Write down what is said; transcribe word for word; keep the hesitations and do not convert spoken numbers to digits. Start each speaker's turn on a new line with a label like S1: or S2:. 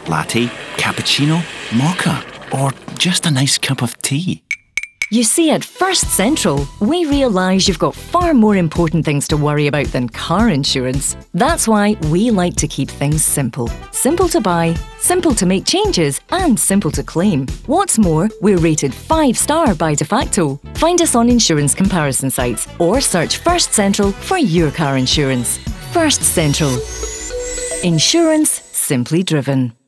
S1: Latte, cappuccino, mocha, or just a nice cup of tea?
S2: You see, at First Central, we realise you've got far more important things to worry about than car insurance. That's why we like to keep things simple. Simple to buy, simple to make changes, and simple to claim. What's more, we're rated five star by Defacto. Find us on insurance comparison sites or search First Central for your car insurance. First Central. Insurance simply driven.